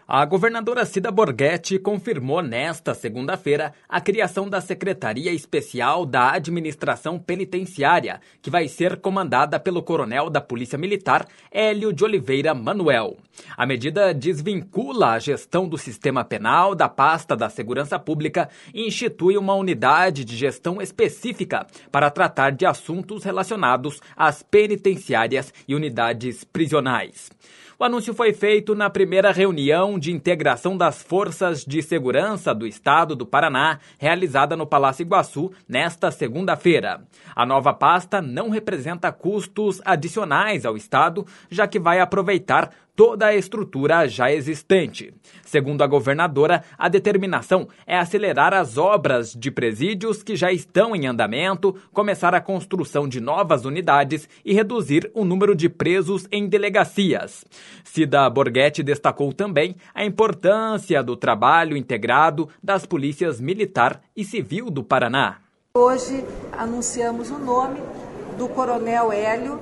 A governadora Cida Borghetti confirmou nesta segunda-feira a criação da Secretaria Especial da Administração Penitenciária, que vai ser comandada pelo coronel da Polícia Militar, Hélio de Oliveira Manuel. A medida desvincula a gestão do sistema penal da pasta da Segurança Pública e institui uma unidade de gestão específica para tratar de assuntos relacionados às penitenciárias e unidades prisionais. O anúncio foi feito na primeira reunião de integração das Forças de Segurança do Estado do Paraná, realizada no Palácio Iguaçu nesta segunda-feira. A nova pasta não representa custos adicionais ao Estado, já que vai aproveitar toda a estrutura já existente. Segundo a governadora, a determinação é acelerar as obras de presídios que já estão em andamento, começar a construção de novas unidades e reduzir o número de presos em delegacias. Cida Borghetti destacou também a importância do trabalho integrado das polícias militar e civil do Paraná. Hoje anunciamos o nome do Coronel Hélio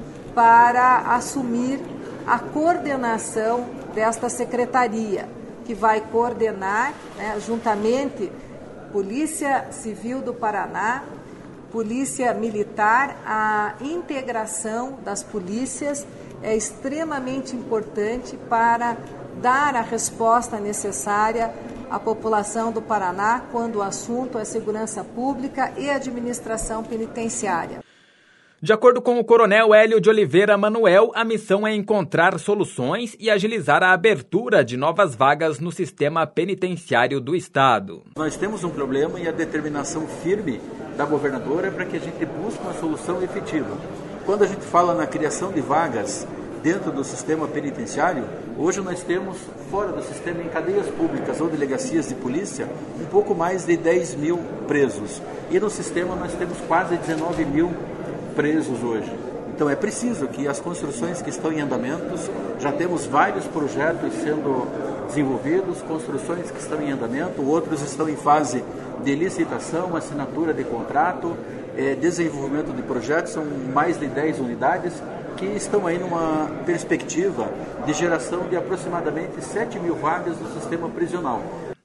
para assumir a coordenação desta secretaria, que vai coordenar, juntamente Polícia Civil do Paraná, Polícia Militar. A integração das polícias é extremamente importante para dar a resposta necessária à população do Paraná quando o assunto é segurança pública e administração penitenciária. De acordo com o coronel Hélio de Oliveira Manuel, a missão é encontrar soluções e agilizar a abertura de novas vagas no sistema penitenciário do Estado. Nós temos um problema e a determinação firme da governadora é para que a gente busque uma solução efetiva. Quando a gente fala na criação de vagas dentro do sistema penitenciário, hoje nós temos, fora do sistema, em cadeias públicas ou delegacias de polícia, um pouco mais de 10 mil presos. E no sistema nós temos quase 19 mil presos hoje. Então é preciso que as construções que estão em andamentos, já temos vários projetos sendo desenvolvidos, construções que estão em andamento, outros estão em fase de licitação, assinatura de contrato, desenvolvimento de projetos, são mais de 10 unidades que estão aí numa perspectiva de geração de aproximadamente 7 mil vagas no sistema prisional.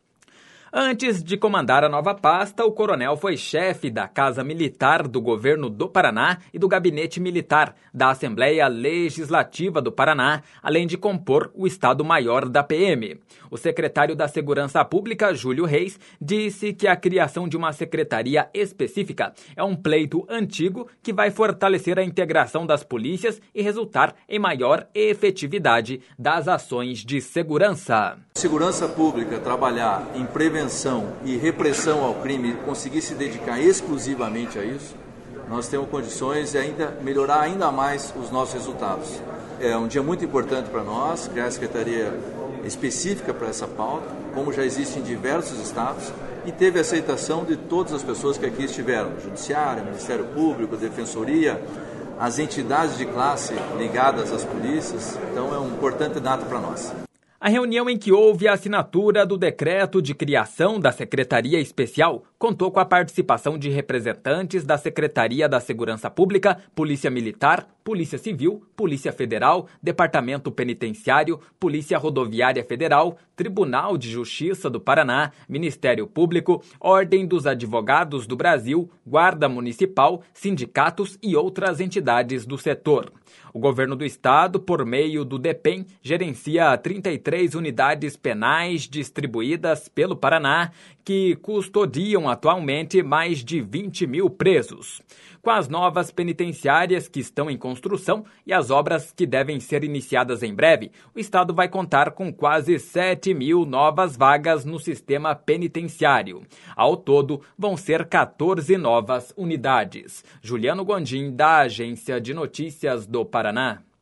Antes de comandar a nova pasta, o coronel foi chefe da Casa Militar do Governo do Paraná e do Gabinete Militar da Assembleia Legislativa do Paraná, além de compor o Estado-Maior da PM. O secretário da Segurança Pública, Júlio Reis, disse que a criação de uma secretaria específica é um pleito antigo que vai fortalecer a integração das polícias e resultar em maior efetividade das ações de segurança. Segurança Pública trabalhar em prevenção e repressão ao crime, conseguir se dedicar exclusivamente a isso, nós temos condições de melhorar ainda mais os nossos resultados. É um dia muito importante para nós, criar a secretaria específica para essa pauta, como já existe em diversos estados, e teve aceitação de todas as pessoas que aqui estiveram, Judiciário, Ministério Público, Defensoria, as entidades de classe ligadas às polícias. Então é um importante data para nós. A reunião em que houve a assinatura do decreto de criação da Secretaria Especial contou com a participação de representantes da Secretaria da Segurança Pública, Polícia Militar, Polícia Civil, Polícia Federal, Departamento Penitenciário, Polícia Rodoviária Federal, Tribunal de Justiça do Paraná, Ministério Público, Ordem dos Advogados do Brasil, Guarda Municipal, sindicatos e outras entidades do setor. O governo do estado, por meio do DEPEN, gerencia 33 unidades penais distribuídas pelo Paraná, que custodiam atualmente mais de 20 mil presos. Com as novas penitenciárias que estão em construção e as obras que devem ser iniciadas em breve, o estado vai contar com quase 7 mil novas vagas no sistema penitenciário. Ao todo, vão ser 14 novas unidades. Juliano Gondim, da Agência de Notícias do Paraná.